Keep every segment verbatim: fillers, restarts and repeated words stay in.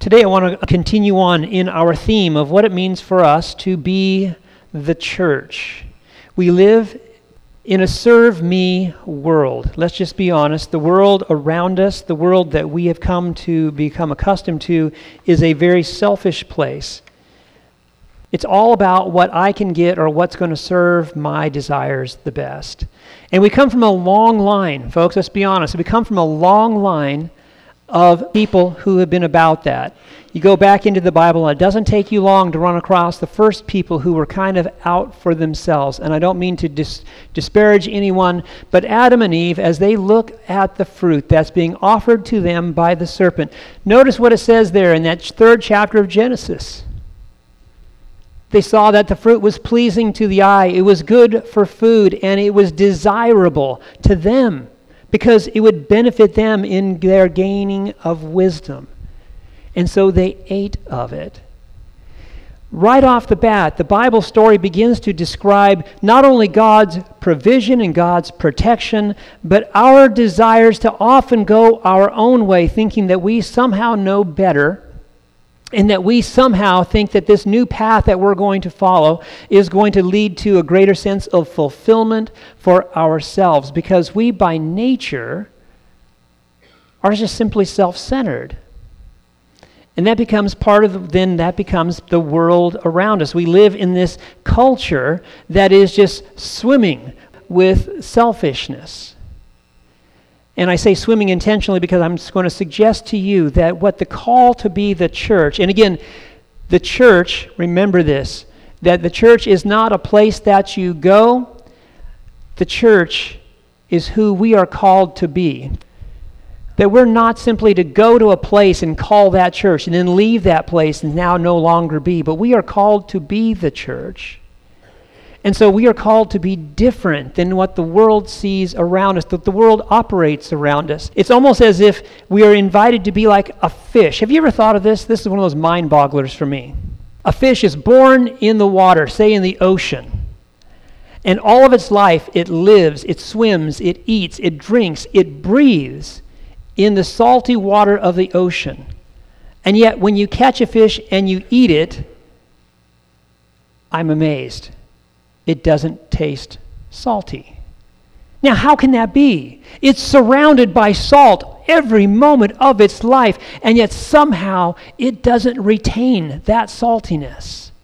Today I want to continue on in our theme of what it means for us to be the church. We live in a serve me world. Let's just be honest. The world around us, the world that we have come to become accustomed to, is a very selfish place. It's all about what I can get or what's going to serve my desires the best. And we come from a long line, folks, let's be honest. We come from a long line of people who have been about that. You go back into the Bible, and it doesn't take you long to run across the first people who were kind of out for themselves. And I don't mean to dis- disparage anyone, but Adam and Eve, as they look at the fruit that's being offered to them by the serpent, notice what it says there in that third chapter of Genesis. They saw that the fruit was pleasing to the eye, it was good for food, and it was desirable to them, because it would benefit them in their gaining of wisdom. And so they ate of it. Right off the bat, the Bible story begins to describe not only God's provision and God's protection, but our desires to often go our own way, thinking that we somehow know better, and that we somehow think that this new path that we're going to follow is going to lead to a greater sense of fulfillment for ourselves, because we by nature are just simply self-centered. And that becomes part of, then that becomes the world around us. We live in this culture that is just swimming with selfishness. And I say swimming intentionally because I'm just going to suggest to you that what the call to be the church, and again, the church, remember this, that the church is not a place that you go. The church is who we are called to be. That we're not simply to go to a place and call that church and then leave that place and now no longer be, but we are called to be the church. And so we are called to be different than what the world sees around us, that the world operates around us. It's almost as if we are invited to be like a fish. Have you ever thought of this? This is one of those mind-bogglers for me. A fish is born in the water, say in the ocean. And all of its life, it lives, it swims, it eats, it drinks, it breathes in the salty water of the ocean. And yet, when you catch a fish and you eat it, I'm amazed. It doesn't taste salty. Now, how can that be? It's surrounded by salt every moment of its life, and yet somehow it doesn't retain that saltiness.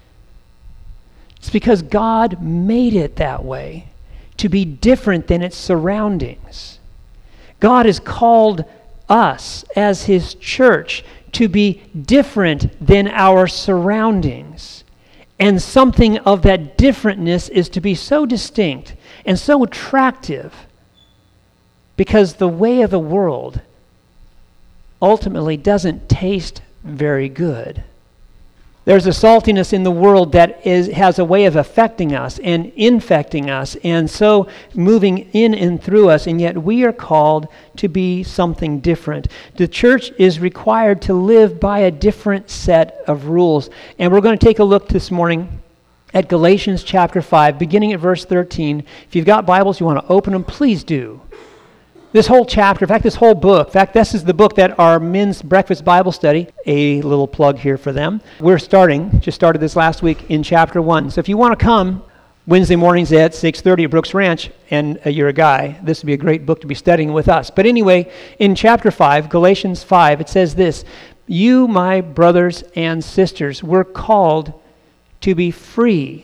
It's because God made it that way, to be different than its surroundings. God has called us as His church to be different than our surroundings. And something of that differentness is to be so distinct and so attractive, because the way of the world ultimately doesn't taste very good. There's a saltiness in the world that is has a way of affecting us and infecting us, and so moving in and through us, and yet we are called to be something different. The church is required to live by a different set of rules. And we're going to take a look this morning at Galatians chapter five, beginning at verse thirteen. If you've got Bibles, you want to open them, please do. This whole chapter, in fact, this whole book, in fact, this is the book that our men's breakfast Bible study, a little plug here for them. We're starting, just started this last week in chapter one. So if you want to come Wednesday mornings at six thirty at Brooks Ranch, and uh, you're a guy, this would be a great book to be studying with us. But anyway, in chapter five, Galatians five, it says this: "You, my brothers and sisters, were called to be free."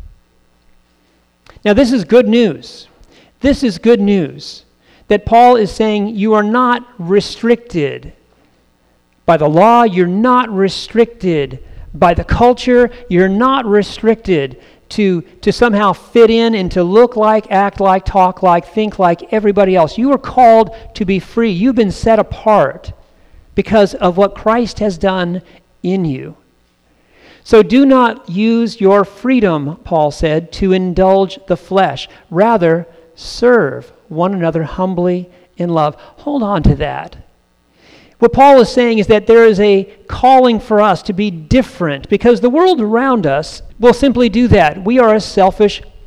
Now this is good news. This is good news. That Paul is saying you are not restricted by the law, you're not restricted by the culture, you're not restricted to, to somehow fit in and to look like, act like, talk like, think like everybody else. You are called to be free. You've been set apart because of what Christ has done in you. So do not use your freedom, Paul said, to indulge the flesh. Rather, serve one another humbly in love. Hold on to that. What Paul is saying is that there is a calling for us to be different, because the world around us will simply do that. We are a selfish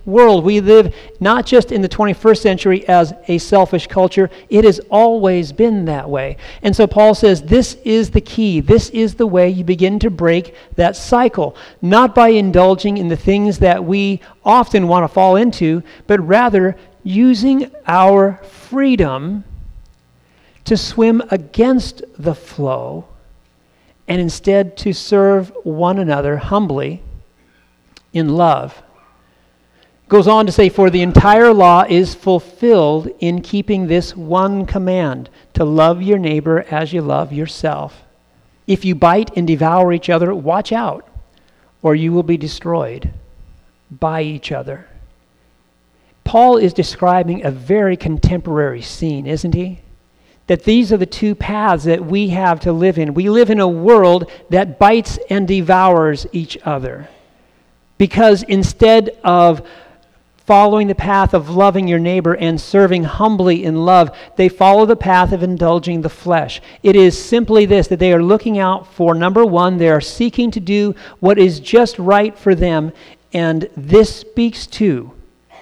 world. We live not just in the twenty-first century as a selfish culture. It has always been that way. And so Paul says this is the key. This is the way you begin to break that cycle. Not by indulging in the things that we often want to fall into, but rather using our freedom to swim against the flow and instead to serve one another humbly in love. Goes on to say, for the entire law is fulfilled in keeping this one command, to love your neighbor as you love yourself. If you bite and devour each other, watch out, or you will be destroyed by each other. Paul is describing a very contemporary scene, isn't he? That these are the two paths that we have to live in. We live in a world that bites and devours each other. Because instead of following the path of loving your neighbor and serving humbly in love, they follow the path of indulging the flesh. It is simply this, that they are looking out for, number one, they are seeking to do what is just right for them, and this speaks to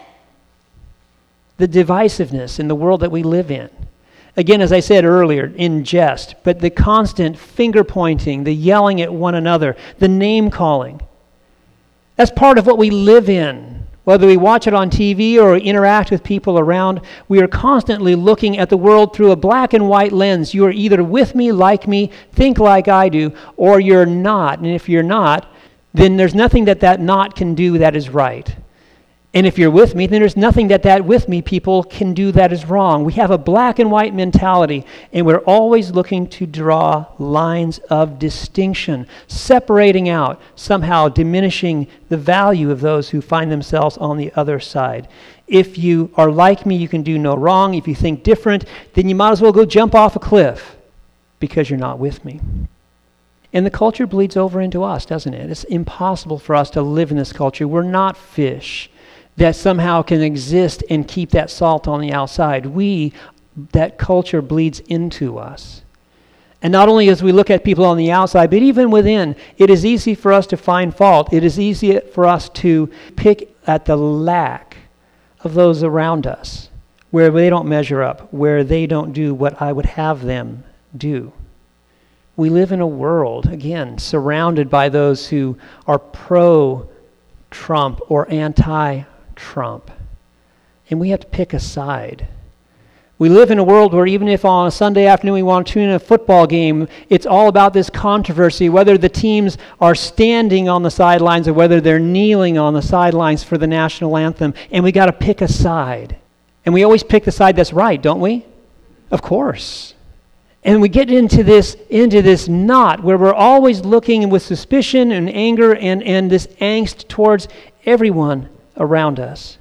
the divisiveness in the world that we live in. Again, as I said earlier, in jest, but the constant finger-pointing, the yelling at one another, the name-calling. That's part of what we live in. Whether we watch it on T V or interact with people around, we are constantly looking at the world through a black and white lens. You are either with me, like me, think like I do, or you're not. And if you're not, then there's nothing that that not can do that is right. And if you're with me, then there's nothing that that with me people can do that is wrong. We have a black and white mentality, and we're always looking to draw lines of distinction, separating out, somehow diminishing the value of those who find themselves on the other side. If you are like me, you can do no wrong. If you think different, then you might as well go jump off a cliff because you're not with me. And the culture bleeds over into us, doesn't it? It's impossible for us to live in this culture. We're not fish that somehow can exist and keep that salt on the outside. We, that culture bleeds into us. And not only as we look at people on the outside, but even within, it is easy for us to find fault. It is easy for us to pick at the lack of those around us, where they don't measure up, where they don't do what I would have them do. We live in a world, again, surrounded by those who are pro-Trump or anti-Trump. Trump. And we have to pick a side. We live in a world where even if on a Sunday afternoon we want to tune in a football game, it's all about this controversy, whether the teams are standing on the sidelines or whether they're kneeling on the sidelines for the national anthem. And we got to pick a side. And we always pick the side that's right, don't we? Of course. And we get into this into this knot where we're always looking with suspicion and anger and, and this angst towards everyone around us.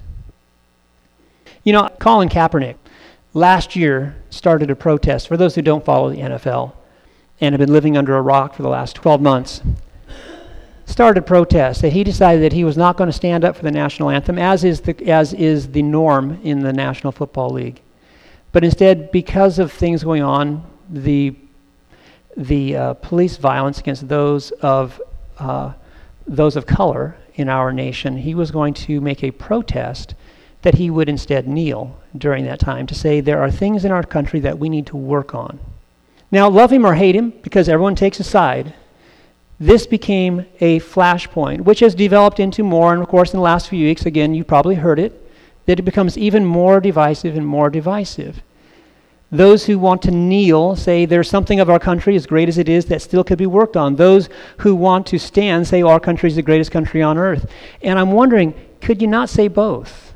You know, Colin Kaepernick last year started a protest. For those who don't follow the N F L and have been living under a rock for the last twelve months, started a protest that he decided that he was not going to stand up for the national anthem, as is the as is the norm in the National Football League. But instead, because of things going on, the the uh, police violence against those of uh, those of color in our nation, he was going to make a protest that he would instead kneel during that time to say there are things in our country that we need to work on. Now, love him or hate him, because everyone takes a side, this became a flashpoint, which has developed into more, and of course in the last few weeks, again, you probably heard it, that it becomes even more divisive and more divisive. Those who want to kneel say there's something of our country, as great as it is, that still could be worked on. Those who want to stand say our country is the greatest country on earth. And I'm wondering, could you not say both?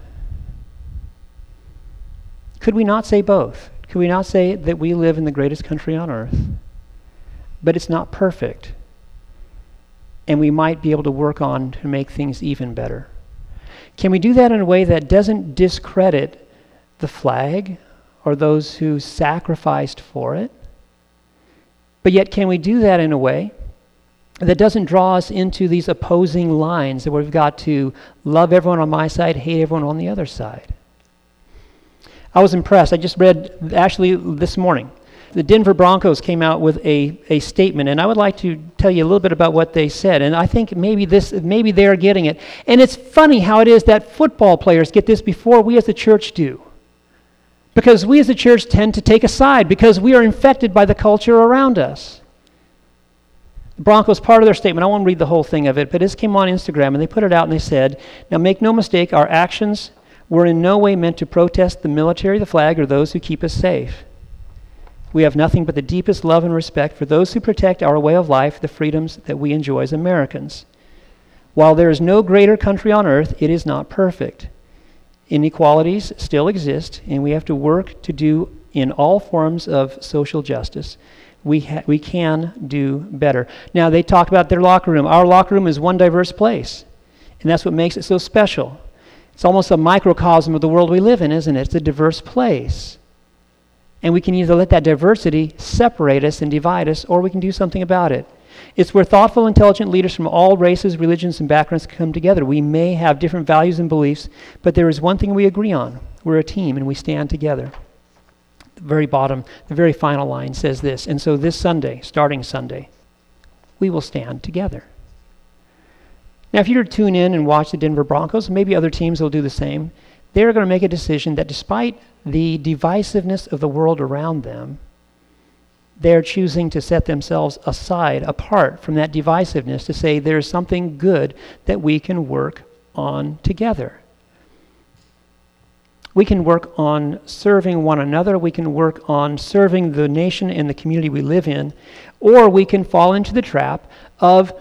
Could we not say both? Could we not say that we live in the greatest country on earth? But it's not perfect. And we might be able to work on to make things even better. Can we do that in a way that doesn't discredit the flag or those who sacrificed for it? But yet, can we do that in a way that doesn't draw us into these opposing lines, that we've got to love everyone on my side, hate everyone on the other side? I was impressed. I just read, actually this morning, the Denver Broncos came out with a, a statement, and I would like to tell you a little bit about what they said. And I think maybe this, maybe they're getting it. And it's funny how it is that football players get this before we as the church do. Because we as the church tend to take a side because we are infected by the culture around us. The Broncos, part of their statement, I won't read the whole thing of it, but this came on Instagram, and they put it out, and they said, "Now make no mistake, our actions were in no way meant to protest the military, the flag, or those who keep us safe. We have nothing but the deepest love and respect for those who protect our way of life, the freedoms that we enjoy as Americans. While there is no greater country on earth, it is not perfect. Inequalities still exist, and we have to work to do in all forms of social justice. We ha- we can do better." Now, they talked about their locker room. Our locker room is one diverse place, and that's what makes it so special. It's almost a microcosm of the world we live in, isn't it? It's a diverse place. And we can either let that diversity separate us and divide us, or we can do something about it. It's where thoughtful, intelligent leaders from all races, religions, and backgrounds come together. We may have different values and beliefs, but there is one thing we agree on. We're a team, and we stand together. The very bottom, the very final line says this, "And so this Sunday, starting Sunday, we will stand together." Now, if you were to tune in and watch the Denver Broncos, maybe other teams will do the same. They're going to make a decision that despite the divisiveness of the world around them, they're choosing to set themselves aside, apart from that divisiveness, to say there's something good that we can work on together. We can work on serving one another. We can work on serving the nation and the community we live in. Or we can fall into the trap of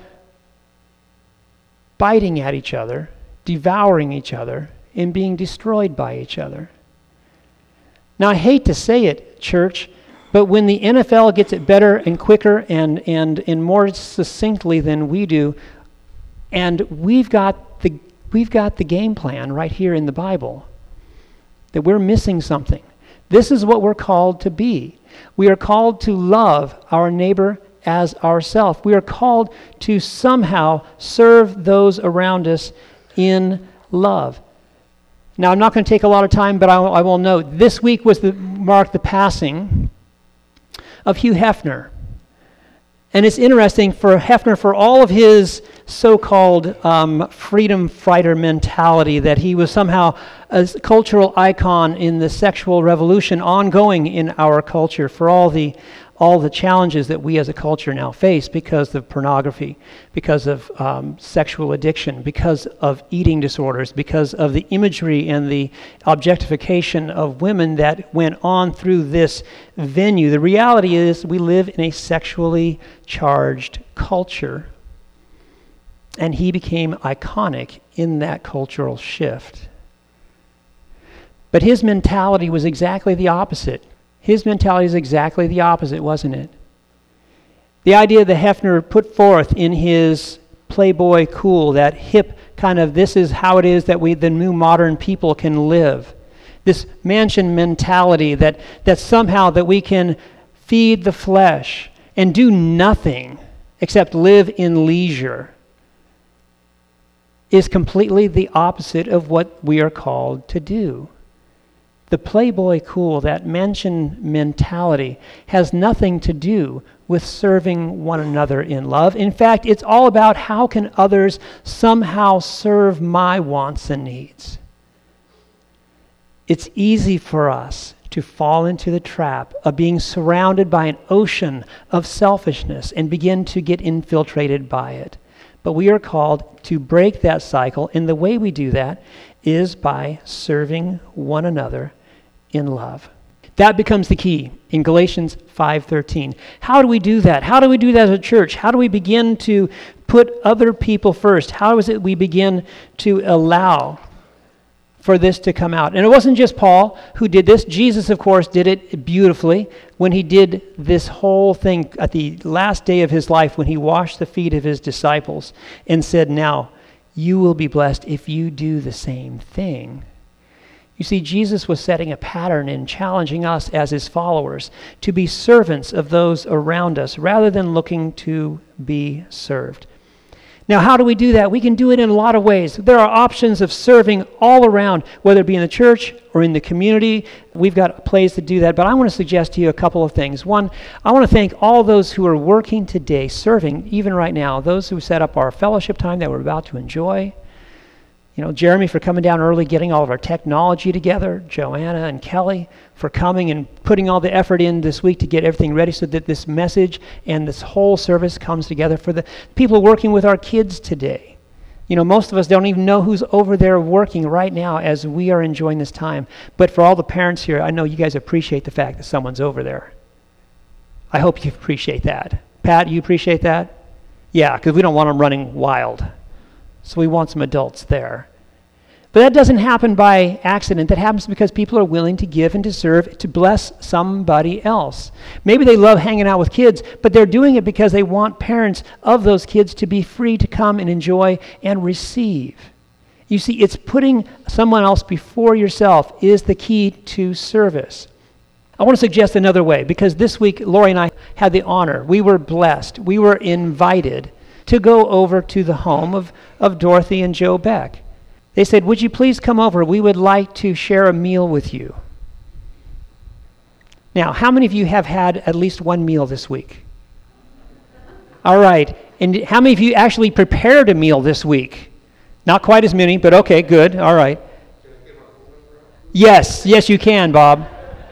biting at each other, devouring each other, and being destroyed by each other. Now, I hate to say it, church, but when the N F L gets it better and quicker and, and, and more succinctly than we do, and we've got the we've got the game plan right here in the Bible, that we're missing something. This is what we're called to be. We are called to love our neighbor as ourselves. We are called to somehow serve those around us in love. Now, I'm not going to take a lot of time, but I, I will note, this week was the marked the passing of Hugh Hefner. And it's interesting for Hefner, for all of his so-called um, freedom fighter mentality, that he was somehow a cultural icon in the sexual revolution ongoing in our culture, for all the all the challenges that we as a culture now face because of pornography, because of um, sexual addiction, because of eating disorders, because of the imagery and the objectification of women that went on through this venue. The reality is we live in a sexually charged culture, and he became iconic in that cultural shift. But his mentality was exactly the opposite. His mentality is exactly the opposite, wasn't it? The idea that Hefner put forth in his Playboy Cool, that hip kind of, this is how it is that we, the new modern people, can live. This mansion mentality that, that somehow that we can feed the flesh and do nothing except live in leisure is completely the opposite of what we are called to do. The Playboy Cool, that mansion mentality, has nothing to do with serving one another in love. In fact, it's all about how can others somehow serve my wants and needs. It's easy for us to fall into the trap of being surrounded by an ocean of selfishness and begin to get infiltrated by it. But we are called to break that cycle, and the way we do that is by serving one another in love. That becomes the key in Galatians five thirteen. How do we do that? How do we do that as a church? How do we begin to put other people first? How is it we begin to allow for this to come out? And it wasn't just Paul who did this. Jesus, of course, did it beautifully when he did this whole thing at the last day of his life, when he washed the feet of his disciples and said, "Now, you will be blessed if you do the same thing." You see, Jesus was setting a pattern and challenging us as his followers to be servants of those around us rather than looking to be served. Now, how do we do that? We can do it in a lot of ways. There are options of serving all around, whether it be in the church or in the community. We've got plays to do that, but I want to suggest to you a couple of things. One, I want to thank all those who are working today, serving, even right now, those who set up our fellowship time that we're about to enjoy. You know, Jeremy for coming down early, getting all of our technology together, Joanna and Kelly for coming and putting all the effort in this week to get everything ready so that this message and this whole service comes together. For the people working with our kids today. You know, most of us don't even know who's over there working right now as we are enjoying this time. But for all the parents here, I know you guys appreciate the fact that someone's over there. I hope you appreciate that. Pat, you appreciate that? Yeah, because we don't want them running wild. So we want some adults there. But that doesn't happen by accident. That happens because people are willing to give and to serve, to bless somebody else. Maybe they love hanging out with kids, but they're doing it because they want parents of those kids to be free to come and enjoy and receive. You see, it's putting someone else before yourself is the key to service. I want to suggest another way, because this week Lori and I had the honor. We were blessed. We were invited to go over to the home of, of Dorothy and Joe Beck. They said, would you please come over? We would like to share a meal with you. Now, how many of you have had at least one meal this week? All right. And how many of you actually prepared a meal this week? Not quite as many, but okay, good. All right. Yes, yes, you can, Bob.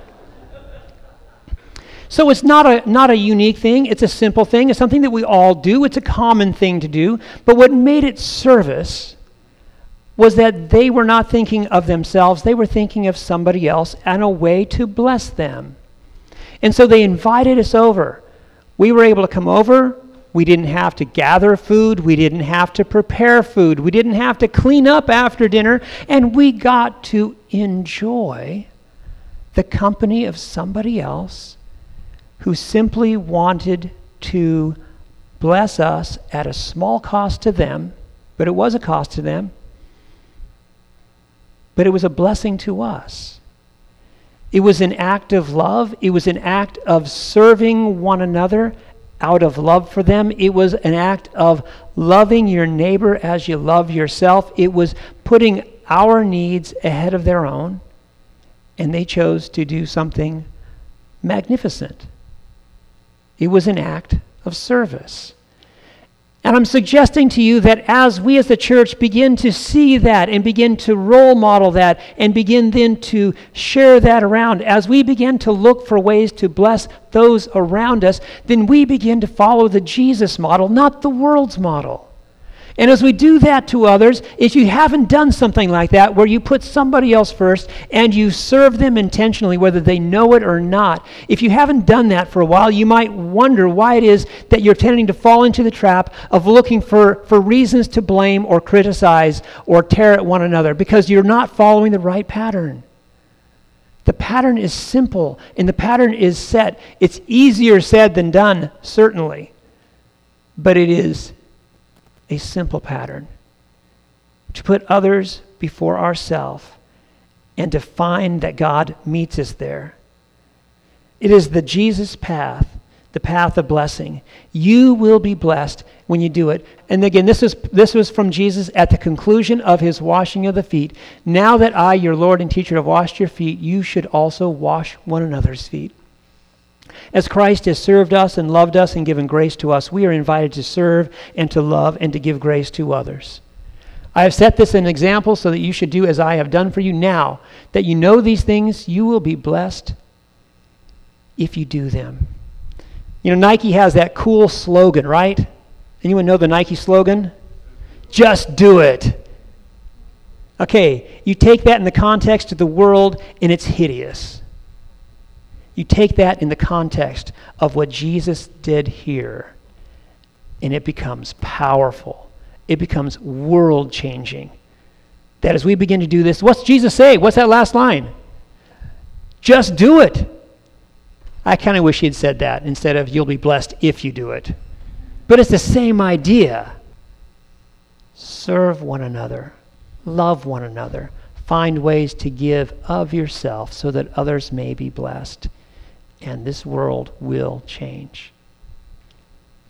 So it's not a not a unique thing. It's a simple thing. It's something that we all do. It's a common thing to do. But what made it service was that they were not thinking of themselves. They were thinking of somebody else and a way to bless them. And so they invited us over. We were able to come over. We didn't have to gather food. We didn't have to prepare food. We didn't have to clean up after dinner. And we got to enjoy the company of somebody else who simply wanted to bless us at a small cost to them, but it was a cost to them, but it was a blessing to us. It was an act of love. It was an act of serving one another out of love for them. It was an act of loving your neighbor as you love yourself. It was putting our needs ahead of their own, and they chose to do something magnificent. It was an act of service. And I'm suggesting to you that as we as the church begin to see that and begin to role model that and begin then to share that around, as we begin to look for ways to bless those around us, then we begin to follow the Jesus model, not the world's model. And as we do that to others, if you haven't done something like that, where you put somebody else first and you serve them intentionally, whether they know it or not, if you haven't done that for a while, you might wonder why it is that you're tending to fall into the trap of looking for, for reasons to blame or criticize or tear at one another, because you're not following the right pattern. The pattern is simple, and the pattern is set. It's easier said than done, certainly, but it is a simple pattern to put others before ourselves and to find that God meets us there. It is the Jesus path, the path of blessing. You will be blessed when you do it. And again, this is this was from Jesus at the conclusion of his washing of the feet. Now that I, your Lord and teacher, have washed your feet, you should also wash one another's feet. As Christ has served us and loved us and given grace to us, we are invited to serve and to love and to give grace to others. I have set this an example so that you should do as I have done for you. Now that you know these things, you will be blessed if you do them. You know, Nike has that cool slogan, right? Anyone know the Nike slogan? Just do it. Okay, you take that in the context of the world and it's hideous. You take that in the context of what Jesus did here, and it becomes powerful. It becomes world-changing. That as we begin to do this, what's Jesus say? What's that last line? Just do it. I kind of wish he had said that instead of you'll be blessed if you do it. But it's the same idea. Serve one another. Love one another. Find ways to give of yourself so that others may be blessed. And this world will change.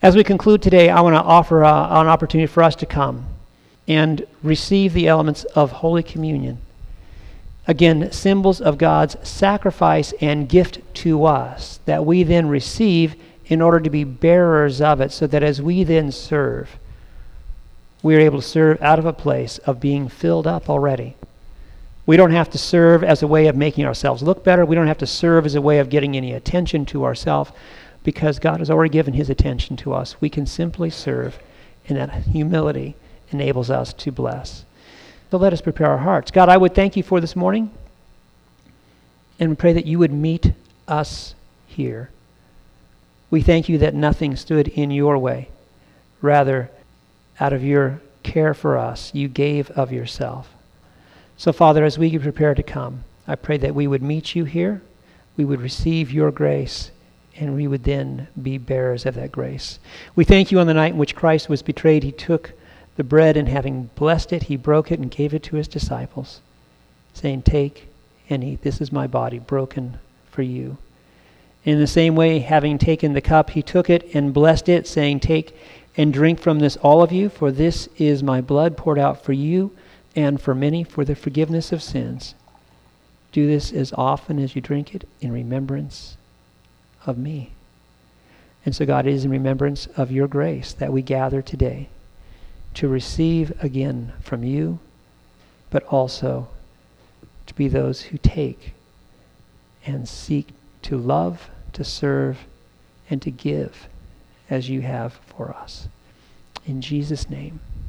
As we conclude today, I want to offer uh, an opportunity for us to come and receive the elements of Holy Communion. Again, symbols of God's sacrifice and gift to us that we then receive in order to be bearers of it, so that as we then serve, we are able to serve out of a place of being filled up already. We don't have to serve as a way of making ourselves look better. We don't have to serve as a way of getting any attention to ourselves, because God has already given his attention to us. We can simply serve, and that humility enables us to bless. So let us prepare our hearts. God, I would thank you for this morning, and pray that you would meet us here. We thank you that nothing stood in your way. Rather, out of your care for us, you gave of yourself. So, Father, as we prepare to come, I pray that we would meet you here, we would receive your grace, and we would then be bearers of that grace. We thank you on the night in which Christ was betrayed. He took the bread, and having blessed it, he broke it and gave it to his disciples, saying, "Take and eat. This is my body broken for you." In the same way, having taken the cup, he took it and blessed it, saying, "Take and drink from this, all of you, for this is my blood poured out for you and for many for the forgiveness of sins. Do this as often as you drink it in remembrance of me." And so, God, it is in remembrance of your grace that we gather today to receive again from you, but also to be those who take and seek to love, to serve, and to give as you have for us. In Jesus' name.